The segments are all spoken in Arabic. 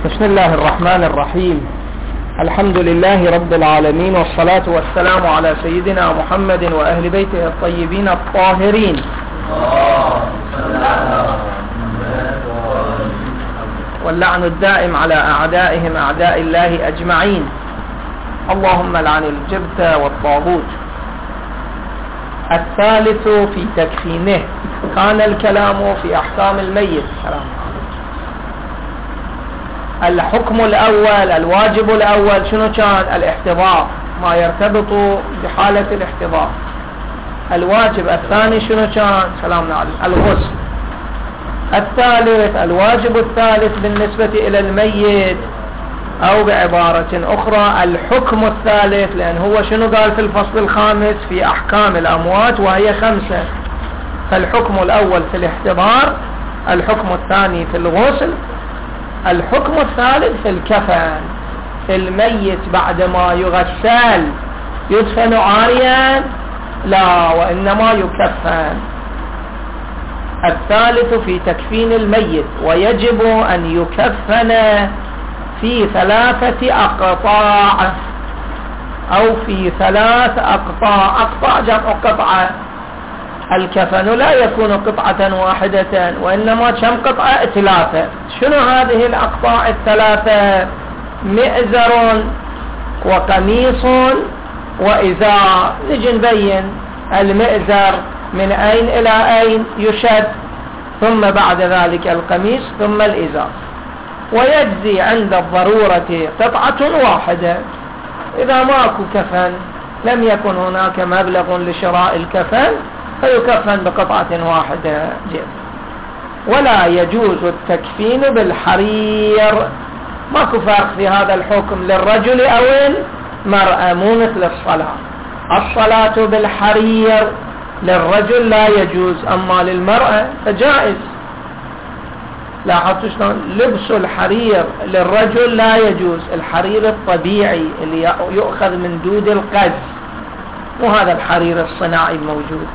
بسم الله الرحمن الرحيم. الحمد لله رب العالمين، والصلاة والسلام على سيدنا محمد وأهل بيته الطيبين الطاهرين. واللعن الدائم على أعدائهم أعداء الله أجمعين. اللهم لعن الجبت والطاغوت. الثالث في تكفينه. كان الكلام في أحكام الميت. الحكم الأول، الواجب الأول شنو كان؟ الاحتضار، ما يرتبط بحالة الاحتضار. الواجب الثاني شنو كان؟ سلامنا عليه، الغسل. الثالث، الواجب الثالث بالنسبة إلى الميت، أو بعبارة أخرى الحكم الثالث، لأن هو شنو قال في الفصل الخامس في أحكام الأموات وهي 5. فالحكم الأول في الاحتضار، الحكم الثاني في الغسل، الحكم الثالث في الكفن. الميت بعدما يغسل يدفن عاريا؟ لا، وإنما يكفن. الثالث في تكفين الميت، ويجب أن يكفن في 3 أقطاع أو في 3 أقطاع. أقطاع جمع قطعة. الكفن لا يكون قطعة واحدة، وإنما كم قطعة؟ 3. شنو هذه الأقطاع 3؟ مئزر وقميص وإزار. نجي نبين المئزر من أين إلى أين يشد، ثم بعد ذلك القميص، ثم الإزار. ويجزي عند الضرورة قطعة واحدة. إذا ماكو كفن، لم يكن هناك مبلغ لشراء الكفن، فيكفن بقطعة واحدة. ولا يجوز التكفين بالحرير. ماكو فرق في هذا الحكم للرجل أو المرأة، مو مثل الصلاة. الصلاة بالحرير للرجل لا يجوز، أما للمرأة فجائز. لاحظتوا شلون؟ لبس الحرير للرجل لا يجوز، الحرير الطبيعي اللي يؤخذ من دود القز، وهذا الحرير الصناعي الموجود.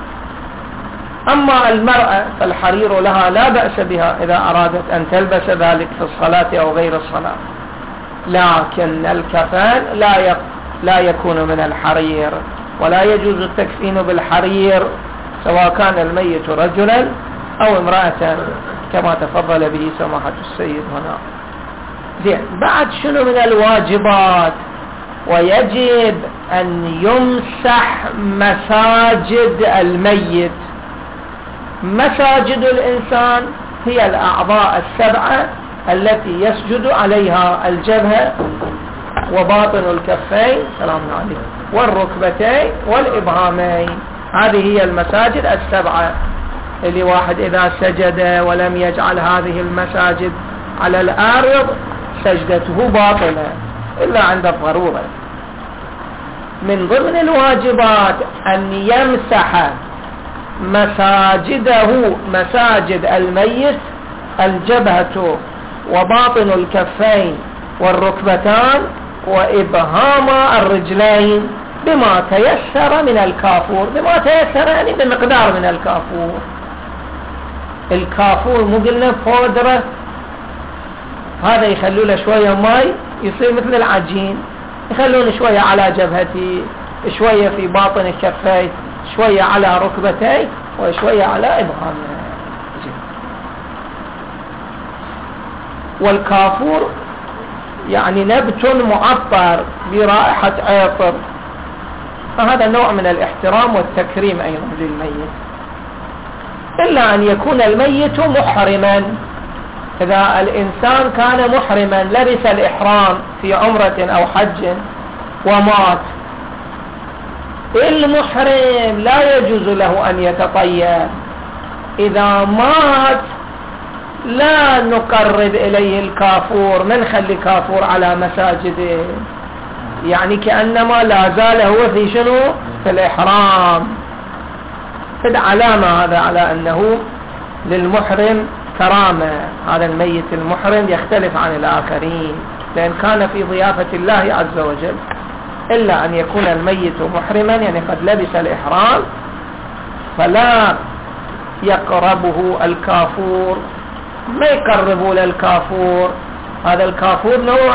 أما المرأة فالحرير لها لا بأس بها إذا أرادت أن تلبس ذلك في الصلاة أو غير الصلاة، لكن الكفن لا يكون من الحرير، ولا يجوز التكفين بالحرير سواء كان الميت رجلا أو امرأة، كما تفضل به سماحة السيد هنا. زين، بعد شنو من الواجبات؟ ويجب أن يمسح مساجد الميت. مساجد الإنسان هي الأعضاء 7 التي يسجد عليها: الجبهة وباطن الكفين، سلام عليكم، والركبتين والإبهامين. هذه هي المساجد 7 اللي واحد إذا سجد ولم يجعل هذه المساجد على الأرض سجدته باطلة إلا عند الضرورة. من ضمن الواجبات أن يمسح مساجده، مساجد الميت، الجبهة وباطن الكفين والركبتان وإبهام الرجلين بما تيسر من الكافور. بما تيسر يعني بمقدار من الكافور. الكافور مو قلنا بودرة، هذا يخلوا له شوية ماء يصير مثل العجين، يخلون شوية على جبهتي، شوية في باطن الكفين، شوية على ركبتي، وشوية على إبهامي. والكافور يعني نبت معطر برائحة عطر، فهذا نوع من الاحترام والتكريم أيضا للميت. إلا أن يكون الميت محرما. إذا الإنسان كان محرما لبس الإحرام في عمرة أو حج ومات، المحرم لا يجوز له أن يتطيب. إذا مات لا نقرب إليه الكافور، من خلي كافور على مساجده، يعني كأنما لا زال هو في شنو؟ في الإحرام. فد علامة هذا على أنه للمحرم كرامة. هذا الميت المحرم يختلف عن الآخرين، لأن كان في ضيافة الله عز وجل. إلا أن يكون الميت محرما، يعني قد لبس الإحرام، فلا يقربه الكافور، ما يقربوا للكافور هذا الكافور نوع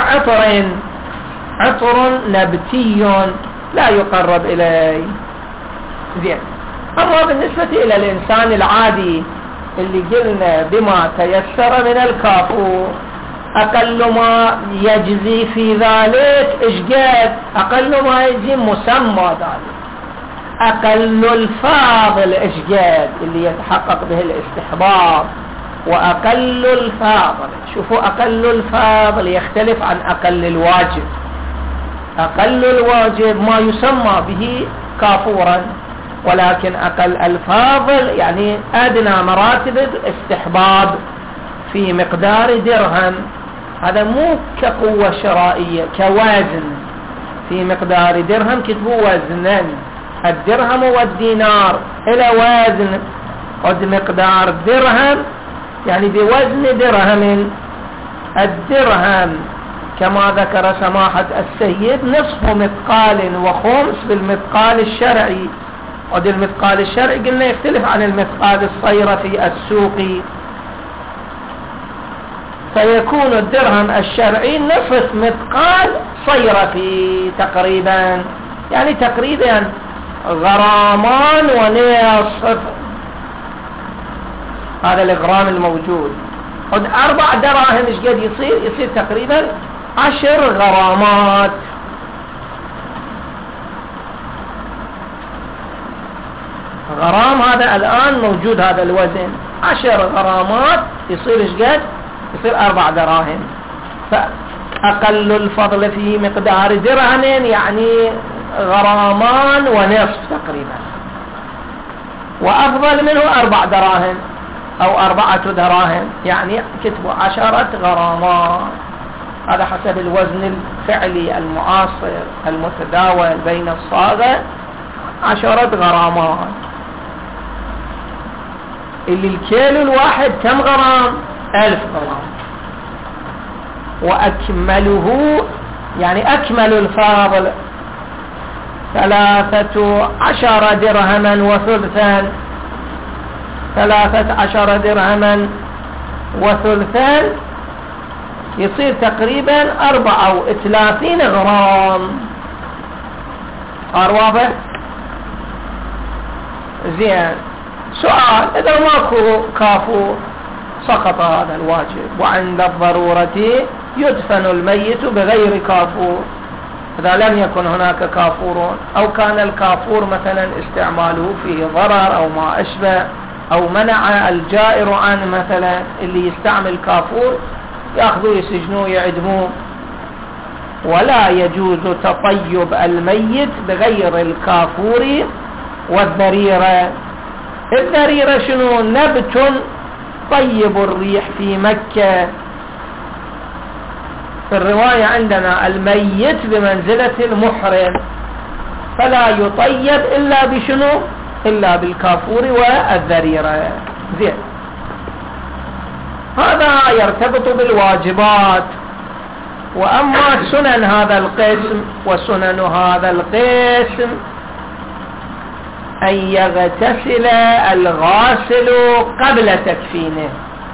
عطر نبتي لا يقرب إليه. زين. أما بالنسبة إلى الإنسان العادي اللي قلنا بما تيسر من الكافور، أقل ما يجزي في ذلك إشقاد، أقل ما يجزي مسمى ذلك، أقل الفاضل إشقاد اللي يتحقق به الاستحباب، وأقل الفاضل، شوفوا أقل الفاضل يختلف عن أقل الواجب. أقل الواجب ما يسمى به كافورا، ولكن أقل الفاضل يعني أدنى مراتب الاستحباب في مقدار درهم. هذا مو كقوة شرائية، كوزن في مقدار درهم، كتبوا وزنا، الدرهم والدينار إلى وزن قد مقدار درهم يعني بوزن درهم. الدرهم كما ذكر سماحة السيد نصف مثقال وخمس بالمثقال الشرعي، قد المثقال الشرعي قلنا يختلف عن المثقال الصيرفي السوقي، فيكون الدرهم الشرعي نصف مثقال صيرفي تقريبا، يعني تقريبا غرامان ونصف. هذا الغرام الموجود. قد 4 دراهم ايش قد يصير تقريبا 10 غرامات. غرام هذا الآن موجود هذا الوزن 10 غرامات يصير ايش قد؟ يصير 4 دراهم. فأقل الفضل في مقدار درهم يعني غرامان ونصف تقريبا، وأفضل منه 4 دراهم أو 4 دراهم، يعني كتبوا 10 غرامات. هذا حسب الوزن الفعلي المعاصر المتداول بين الصاغة 10 غرامات. اللي الكيلو الواحد كم غرام؟ 1000 غرام. وأكمله يعني أكمل الفاضل 13 درهما وثلثا، 13 درهما وثلثا يصير تقريبا 34 غرام. صار واضح؟ زين. سؤال: إذا ماكو كافور سقط هذا الواجب، وعند الضرورة يدفن الميت بغير كافور. إذا لم يكن هناك كافور، أو كان الكافور مثلا استعماله فيه ضرر أو ما أشبه، أو منع الجائر عن مثلا اللي يستعمل كافور يأخذوا يسجنوه يعدموه، ولا يجوز تطيب الميت بغير الكافور والذريرة. الذريرة شنو؟ نبت طيب الريح في مكة. في الرواية عندنا الميت بمنزلة المحرم، فلا يطيب إلا بشنو؟ إلا بالكافور والذريرة. زين. هذا يرتبط بالواجبات. وأما سنن هذا القسم، وسنن هذا القسم أن يغتسل الغاسل قبل تكفينه.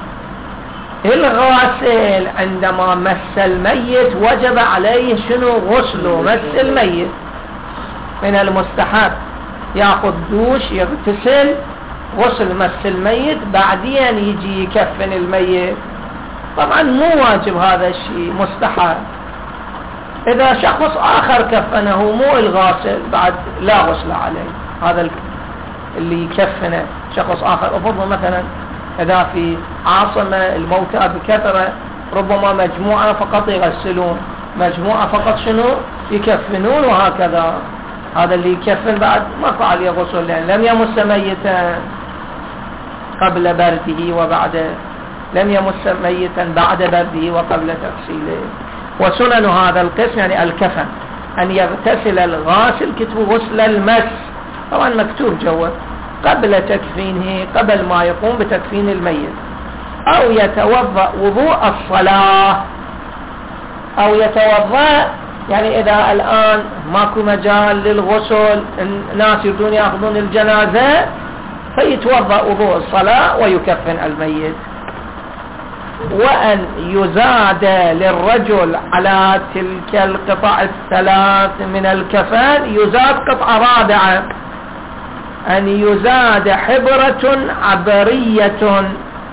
الغاسل عندما مس الميت وجب عليه شنو؟ غسله. مس الميت من المستحب ياخذ دوش يغتسل، غسل مس الميت، بعدين يجي يكفن الميت. طبعا مو واجب هذا الشيء، مستحب. إذا شخص آخر كفنه مو الغاسل بعد لا غسل عليه، هذا اللي يكفنه شخص آخر. أفضل مثلا إذا في عاصمة الموتى بكثرة ربما مجموعة فقط يغسلون، مجموعة فقط شنو؟ يكفنون، وهكذا. هذا اللي يكفن بعد ما فعل يغسل، لأن لم يمس ميتا قبل برده وبعد، لم يمس ميتا بعد برده وقبل تغسيله. وسنن هذا القسم يعني الكفن أن يغتسل الغاسل، كتب غسل المس، طبعا مكتوب جوا، قبل تكفينه، قبل ما يقوم بتكفين الميت، أو يتوضأ وضوء الصلاة، أو يتوضأ يعني إذا الآن ماكو مجال للغسل، الناس يريدون يأخذون الجنازة، فيتوضأ وضوء الصلاة ويكفن الميت. وأن يزاد للرجل على تلك القطع الثلاث من الكفن يزاد قطعة رابعة، أن يزاد حبرة عبرية.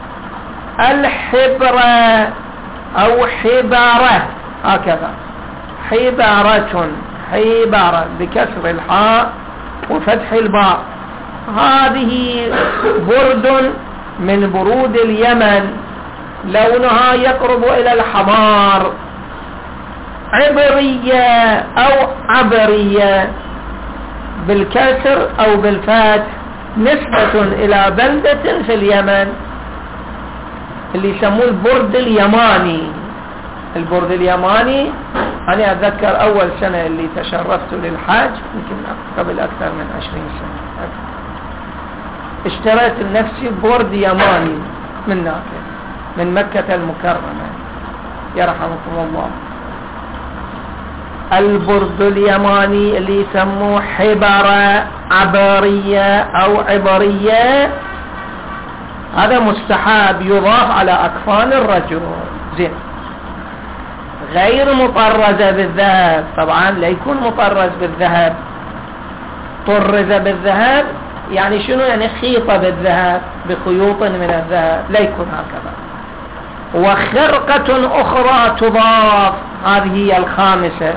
الحبرة أو حبارة هكذا، حبارة بكسر الحاء وفتح الباء. هذه برد من برود اليمن، لونها يقرب إلى الحمار. عبرية أو عبرية بالكسر أو بالفتح، نسبة إلى بلدة في اليمن اللي يسموه البرد اليماني. البرد اليماني أنا أتذكر أول سنة اللي تشرفت للحاج يمكن قبل أكثر من 20 سنة، اشتريت لنفسي برد يماني من مكة المكرمة يرحمكم الله. البرد اليماني اللي يسموه حبرة عبرية أو عبرية، هذا مستحب يضاف على أكفان الرجل. زين، غير مطرزة بالذهب، طبعا لا يكون مطرز بالذهب. طرز بالذهب يعني شنو؟ يعني خيطة بالذهب بخيوط من الذهب، لا يكون هكذا. وخرقة أخرى تضاف، هذه هي الخامسة،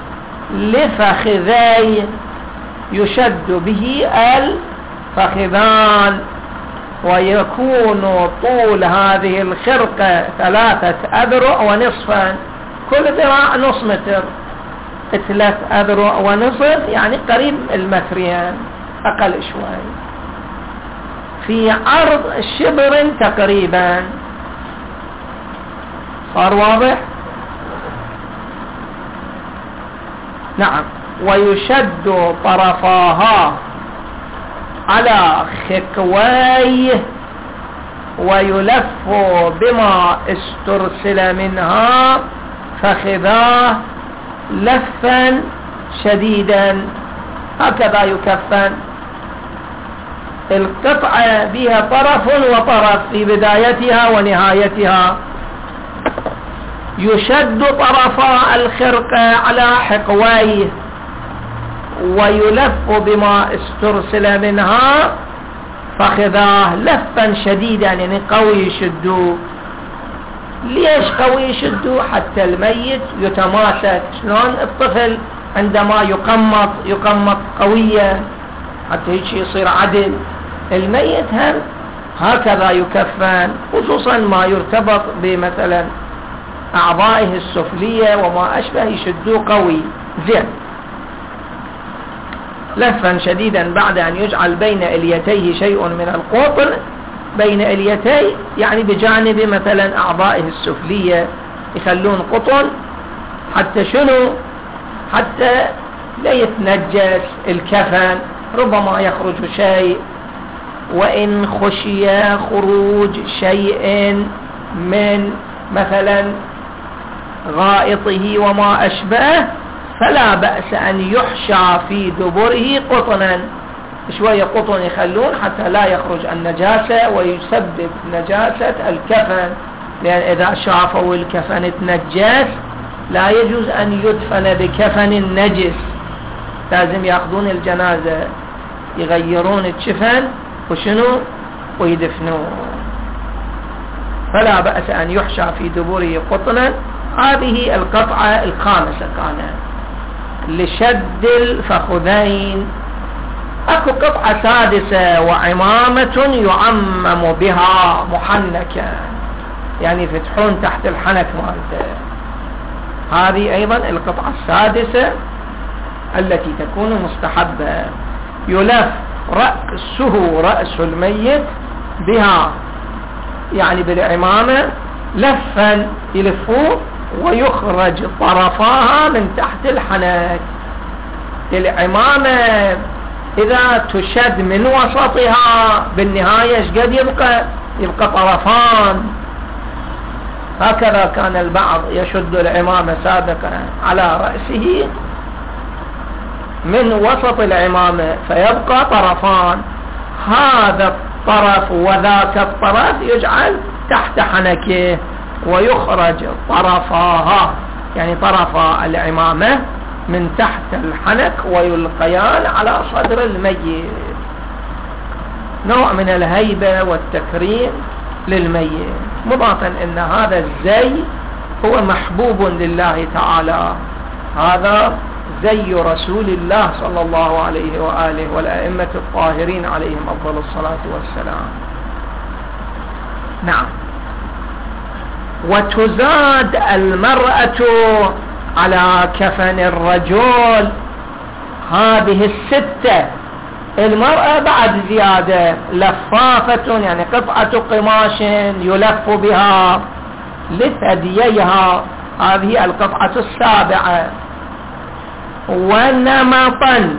لفخذي يشد به الفخذان، ويكون طول هذه الخرقة 3 أذرع ونصفا، كل ذراع نص متر، 3 أذرع ونصف يعني قريب المترين أقل شوي، في عرض شبر تقريبا. صار واضح؟ نعم. ويشد طرفاها على خكويه ويلف بما استرسل منها فخذاه لفا شديدا، هكذا يكفن. القطعة بها طرف وطرف في بدايتها ونهايتها. يشد طرفا الخرقة على حقويه ويلف بما استرسل منها فخذاه لفا شديدا، يعني قوي يشدوه. ليش قوي يشدوه؟ حتى الميت يتماسك. شلون الطفل عندما يقمط قويا حتى هيك يصير عدل، الميت هم هكذا يكفن، خصوصا ما يرتبط بمثلا أعضائه السفلية وما أشبه يشدوه قوي. زين، لفا شديدا بعد أن يجعل بين إليتيه شيء من القطن، بين إليتيه يعني بجانب مثلا أعضائه السفلية يخلون قطن، حتى شنو؟ حتى لا يتنجس الكفن، ربما يخرج شيء، وإن خشي خروج شيء من مثلا غائطه وما أشبه فلا بأس أن يحشى في دبره قطنا، شوية قطن يخلون حتى لا يخرج النجاسة ويسبب نجاسة الكفن، لأن إذا شافوا الكفن تنجس لا يجوز أن يدفن بكفن نجس، لازم يأخذون الجنازة يغيرون الكفن وشنو ويدفنون. فلا بأس أن يحشى في دبره قطنا. هذه القطعة الخامسة كانت لشد الفخذين. اكو قطعة سادسة وعمامة يعمم بها محنكا، يعني يفتحون تحت الحنك مالته. هذه ايضا القطعة السادسة التي تكون مستحبة. يلف رأس الميت بها، يعني بالعمامة لفا يلفوه ويخرج طرفاها من تحت الحنك. العمامة إذا تشد من وسطها بالنهاية شقد يبقى طرفان. هكذا كان البعض يشد العمامة سابقا على رأسه من وسط العمامة فيبقى طرفان، هذا الطرف وذاك الطرف يجعل تحت حنكه، ويخرج طرفاها يعني طرفا العمامة من تحت الحنك ويلقيان على صدر الميت، نوع من الهيبة والتكريم للميت، مضافا ان هذا الزي هو محبوب لله تعالى، هذا زي رسول الله صلى الله عليه وآله والأئمة الطاهرين عليهم أفضل الصلاة والسلام. نعم. وتزاد المرأة على كفن الرجل هذه الستة، المرأة بعد زيادة لفافة يعني قطعة قماش يلف بها لثدييها، هذه القطعة السابعة. ونمطا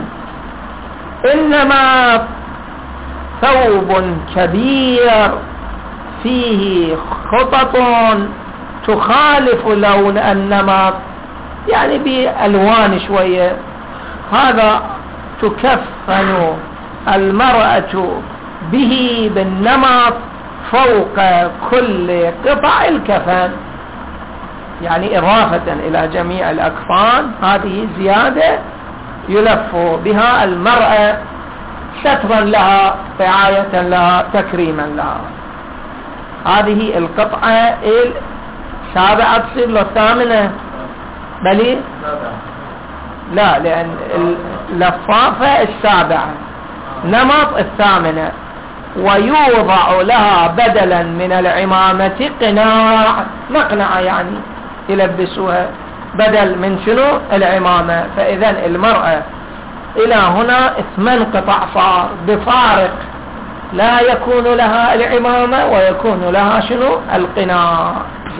إنما ثوب كبير فيه خطط تخالف لون النمط يعني بألوان شوية، هذا تكفن المرأة به بالنمط فوق كل قطع الكفن، يعني إضافة إلى جميع الأكفان، هذه زيادة يلف بها المرأة سترا لها رعاية لها تكريما لها. هذه القطعة السابعة تصير له الثامنة بلي لا، لأن اللفافة السابعة نمط الثامنة. ويوضع لها بدلا من العمامة قناع، مقنعة يعني يلبسوها بدل من شنو العمامة. فإذا المرأة إلى هنا 8 قطع صار بفارق، لا يكون لها العمامة ويكون لها شنو القناع،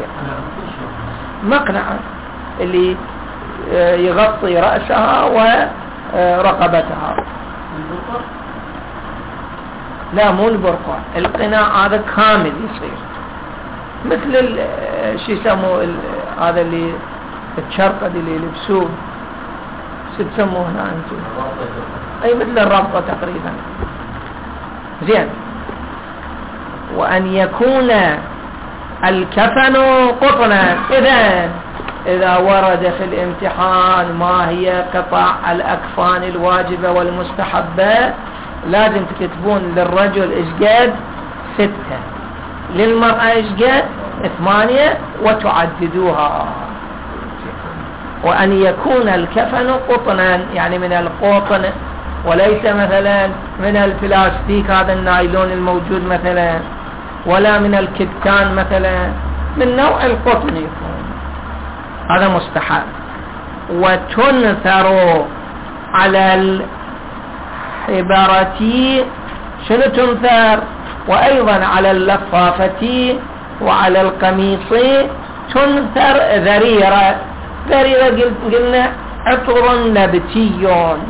مقنعة اللي يغطي رأسها ورقبتها. لا مو البرقع، القناع هذا كامل يصير مثل شو يسموه هذا اللي الشرقد اللي يلبسوه، شو تسموه هنا انتم؟ اي مثل الربطة تقريبا. زين. وان يكون الكفن قطنا. اذا ورد في الامتحان ما هي قطع الاكفان الواجبة والمستحبة، لازم تكتبون للرجل اشقد 6، للمرأة اشقد 8 وتعددوها. وأن يكون الكفن قطنا يعني من القطن وليس مثلا من البلاستيك هذا النايلون الموجود مثلا، ولا من الكتان مثلا، من نوع القطن يكون، هذا مستحب. وتنثر على الحبرة، شنو تنثر؟ وأيضا على اللفافة وعلى القميص تنثر ذريرة. ذريرة قلنا عطر نبتي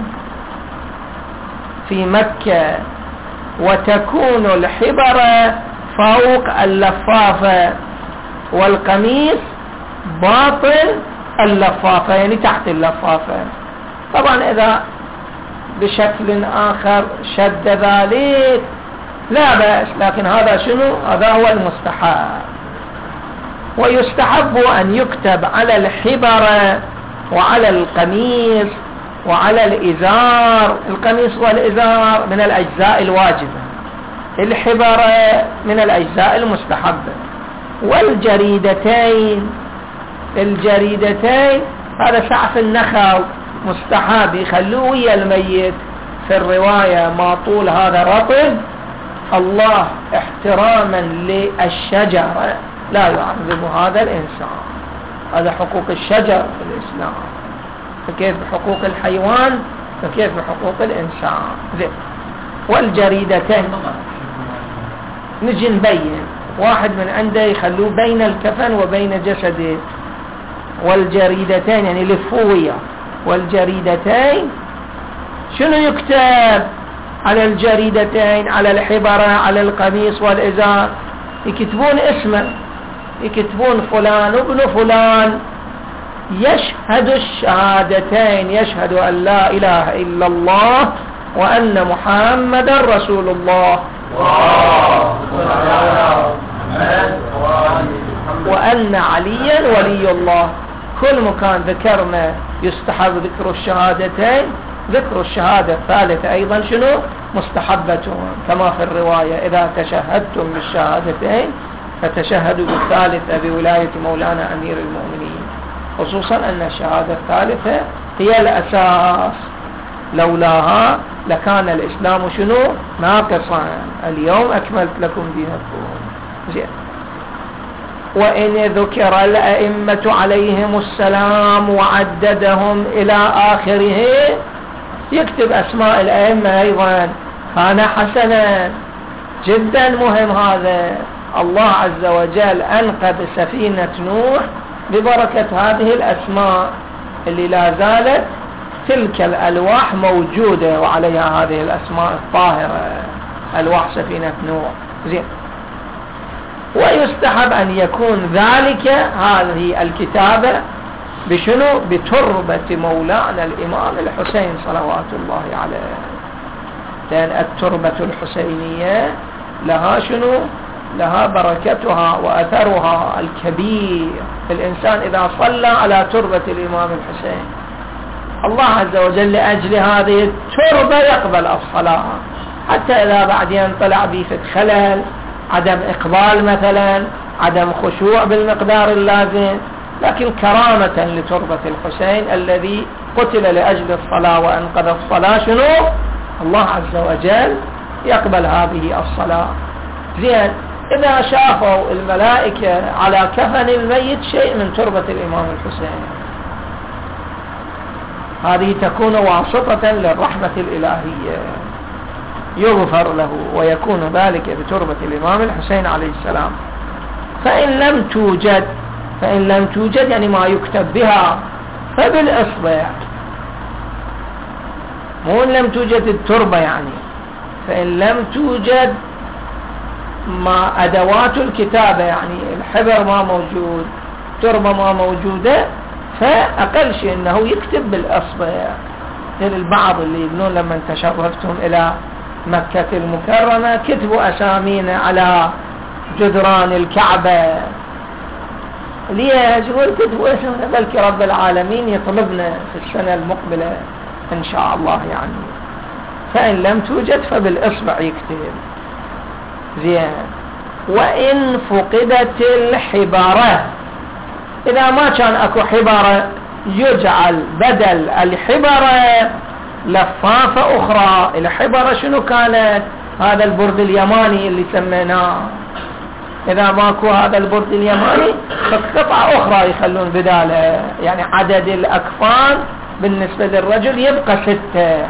في مكة، وتكون الحبرة فوق اللفافة والقميص باطن اللفافة يعني تحت اللفافة. طبعا إذا بشكل آخر شد ذلك لا بأس، لكن هذا شنو؟ هذا هو المستحب. ويستحب أن يكتب على الحبرة وعلى القميص وعلى الإزار. القميص والإزار من الأجزاء الواجبة، الحبرة من الأجزاء المستحبة. والجريدتين، الجريدتين هذا سعف النخل مستحب يخلوه ويا الميت. في الرواية ما طول هذا رطب الله احتراما للشجرة لا يعذب هذا الإنسان، هذا حقوق الشجر في الإسلام، فكيف بحقوق الحيوان فكيف بحقوق الإنسان. والجريدتين نجي نبين، واحد من عنده يخلوه بين الكفن وبين جسده. والجريدتين يعني لفوية. والجريدتين شنو يكتب على الجريدتين؟ على الحبرة على القميص والإزار يكتبون اسمه، يكتبون فلان ابن فلان يشهد الشهادتين، يشهد أن لا إله إلا الله وأن محمدا رسول الله. أن عليا ولي الله. كل مكان ذكرنا يستحب ذكر الشهادتين، ذكر الشهادة الثالثة أيضا شنو؟ مستحبة، كما في الرواية: إذا تشهدتم بالشهادتين فتشهدوا بالثالثة بولاية مولانا أمير المؤمنين، خصوصا أن الشهادة الثالثة هي الأساس، لولاها لكان الإسلام شنو؟ ناقصا. اليوم أكملت لكم دينكم. زين. وإن ذكر الأئمة عليهم السلام وعددهم إلى آخره، يكتب أسماء الأئمة أيضا، كان حسنا جدا مهم هذا. الله عز وجل أنقذ سفينة نوح ببركة هذه الأسماء اللي لا زالت تلك الألواح موجودة وعليها هذه الأسماء الطاهرة، ألواح سفينة نوح. زين. ويستحب أن يكون ذلك هذه الكتابة بشنو؟ بتربة مولانا الإمام الحسين صلوات الله عليه، لأن التربة الحسينية لها شنو؟ لها بركتها وأثرها الكبير. الإنسان إذا صلى على تربة الإمام الحسين، الله عز وجل لأجل هذه التربة يقبل الصلاة، حتى إذا بعدين طلع بيفت خلل، عدم إقبال مثلا، عدم خشوع بالمقدار اللازم، لكن كرامة لتربة الحسين الذي قتل لأجل الصلاة وأنقذ الصلاة، شنو؟ الله عز وجل يقبل هذه الصلاة. زين. إذا شافوا الملائكة على كفن الميت شيء من تربة الإمام الحسين، هذه تكون واسطة للرحمة الإلهية، يغفر له ويكون ذلك بتربة الإمام الحسين عليه السلام. فإن لم توجد يعني ما يكتب بها، فبالإصبع، مو إن لم توجد التربة يعني، فإن لم توجد ما أدوات الكتابة، يعني الحبر ما موجود، تربة ما موجودة، فأقل شيء أنه يكتب بالإصبع. البعض اللي يقولون لما تشرفتم إلى مكة المكرمة كتبوا أسامينا على جدران الكعبة، ليش؟ يقول كتبوا اسمنا، بلكي رب العالمين يطلبنا في السنة المقبلة إن شاء الله يعني. فإن لم توجد فبالإصبع يكتب. زين. وإن فقدت الحبارة، إذا ما كان أكو حبارة يجعل بدل الحبارة لفافة أخرى. الحبارة شنو كانت؟ هذا البرد اليماني اللي سميناه. إذا ماكو هذا البرد اليماني فقطعة أخرى يخلون بداله، يعني عدد الأكفان بالنسبة للرجل يبقى 6.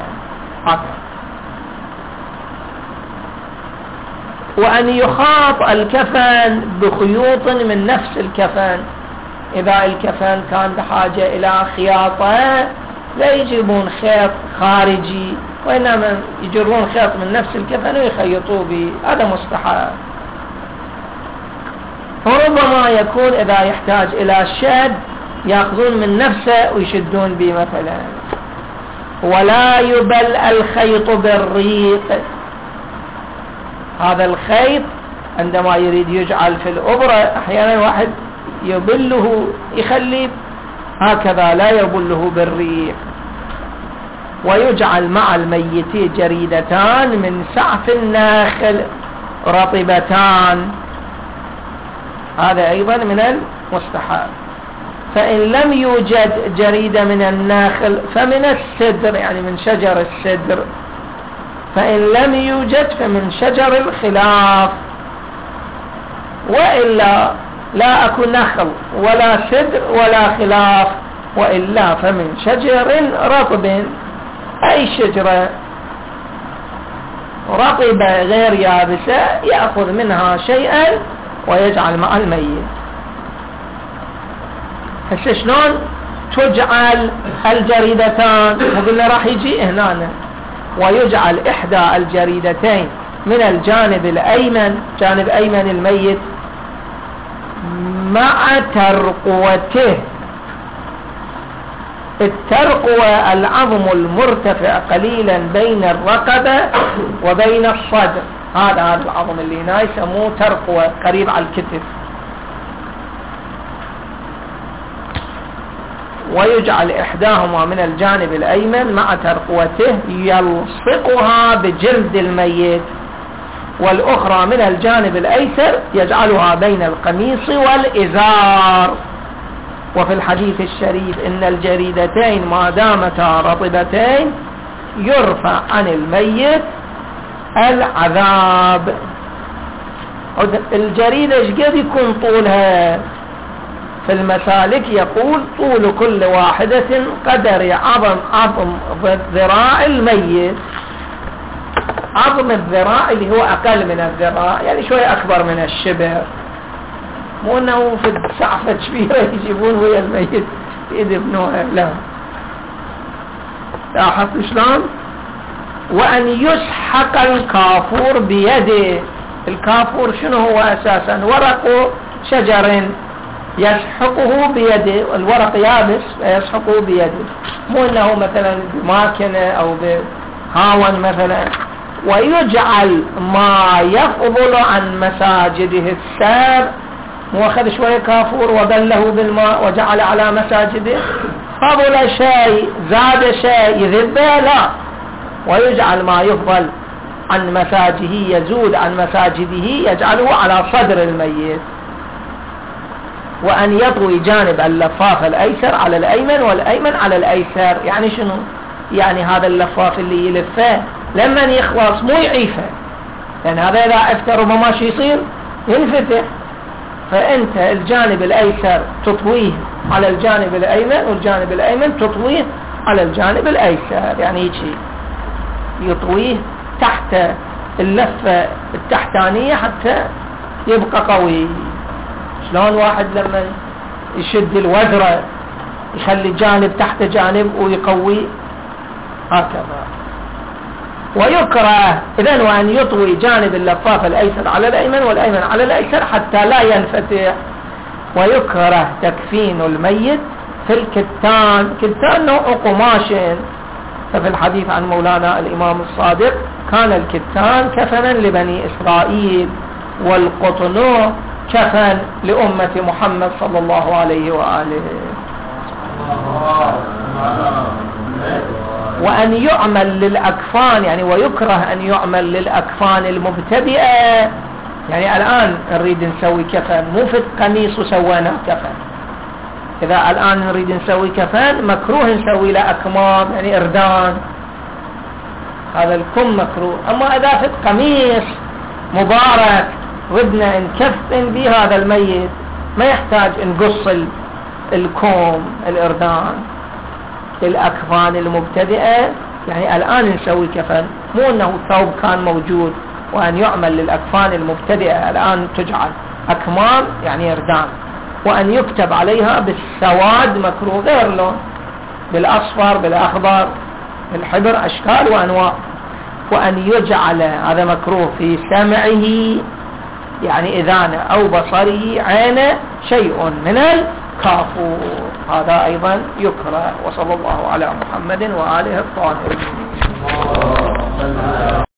وأن يخاط الكفن بخيوط من نفس الكفن. إذا الكفن كان بحاجة إلى خياطة لا يجيبون خيط خارجي، وإنما يجرون خيط من نفس الكفن ويخيطوه به، هذا مستحب. وربما يكون إذا يحتاج إلى شد يأخذون من نفسه ويشدون به مثلا. ولا يبل الخيط بالريق. هذا الخيط عندما يريد يجعل في الأبرة أحيانا واحد يبله يخلي هكذا، لا يبله بالريق. ويجعل مع الميت جريدتان من سعف الناخل رطبتان، هذا أيضا من المستحب. فإن لم يوجد جريدة من الناخل فمن السدر، يعني من شجر السدر. فإن لم يوجد فمن شجر الخلاف. وإلا لا أكون نخل ولا سدر ولا خلاف، وإلا فمن شجر رطب، أي شجرة رطبة غير يابسة يأخذ منها شيئا ويجعل مع الميت. هسه شلون تجعل الجريدتان؟ قلنا راح يجي هنا. ويجعل إحدى الجريدتين من الجانب الأيمن، جانب أيمن الميت، مع ترقوته. الترقوة العظم المرتفع قليلا بين الرقبة وبين الصدر، هذا العظم اللي هنا يسموه ترقوة، قريب على الكتف. ويجعل إحداهما من الجانب الأيمن مع ترقوته يلصقها بجلد الميت، والأخرى من الجانب الأيسر يجعلها بين القميص والإزار. وفي الحديث الشريف إن الجريدتين ما دامتا رطبتين يرفع عن الميت العذاب. الجريدة قد يكون طولها؟ في المسالك يقول طول كل واحدة قدر عظم ذراع الميت. عظم الذراع اللي هو أقل من الذراع، يعني شوية أكبر من الشبر، مو أنه في سعفة شبيرة يجيبون ويا الميت يدفنوها، لا. لاحظت شلون؟ وأن يسحق الكافور بيده. الكافور شنو هو أساسا؟ ورق شجر يسحقه بيده، الورق يابس يسحقه بيده، مو أنه مثلا بماكنة أو بهاون مثلا. ويجعل ما يفضل عن مساجده السابع، مو أخذ شوية كافور وبله بالماء وجعل على مساجده، فضل شيء زاد شيء يذبه، لا. ويجعل ما يفضل عن مساجده يزود عن مساجده يجعله على صدر الميت. وأن يطوي جانب اللفاف الأيسر على الأيمن والأيمن على الأيسر. يعني شنو؟ يعني هذا اللفاف اللي يلفه لما يخلص مو يعيفه، لأن هذا إذا عفته ربما شو يصير؟ ينفتح. فأنت الجانب الأيسر تطويه على الجانب الأيمن، والجانب الأيمن تطويه على الجانب الأيسر. يعني يجي يطويه تحت اللفة التحتانية حتى يبقى قوي. شلون واحد لما يشد الوزرة يخلي جانب تحت جانب ويقوي هكذا. ويكره إذن وأن يطوي جانب اللفاف الأيسر على الأيمن والأيمن على الأيسر حتى لا ينفتح. ويكره تكفين الميت في الكتان. كتان نوع قماش، ففي الحديث عن مولانا الإمام الصادق كان الكتان كفنا لبني إسرائيل، والقطن كفن لأمة محمد صلى الله عليه وآله. وأن يعمل للأكفان، يعني ويكره أن يعمل للأكفان المبتدئة. يعني الآن نريد نسوي كفن، مو في القميص وسوينا كفن. إذا الآن نريد نسوي كفن مكروه نسوي له أكمام، يعني إردان، هذا الكم مكروه. أما إذا في القميص مبارك ودنا نكفن به هذا الميت ما يحتاج نقص الكوم الإردان. الأكفان المبتدئة يعني الآن نسوي كفن، مو أنه ثوب كان موجود. وأن يعمل للأكفان المبتدئة الآن تجعل أكمام يعني إردان. وأن يكتب عليها بالسواد مكروه، غير لون، بالأصفر بالأخضر بالحبر، أشكال وأنواع. وأن يجعل هذا مكروه في سمعه، يعني إذانه أو بصره عينه شيء من الكافور، هذا أيضا يكره. وصلى الله على محمد وآله الطاهرين.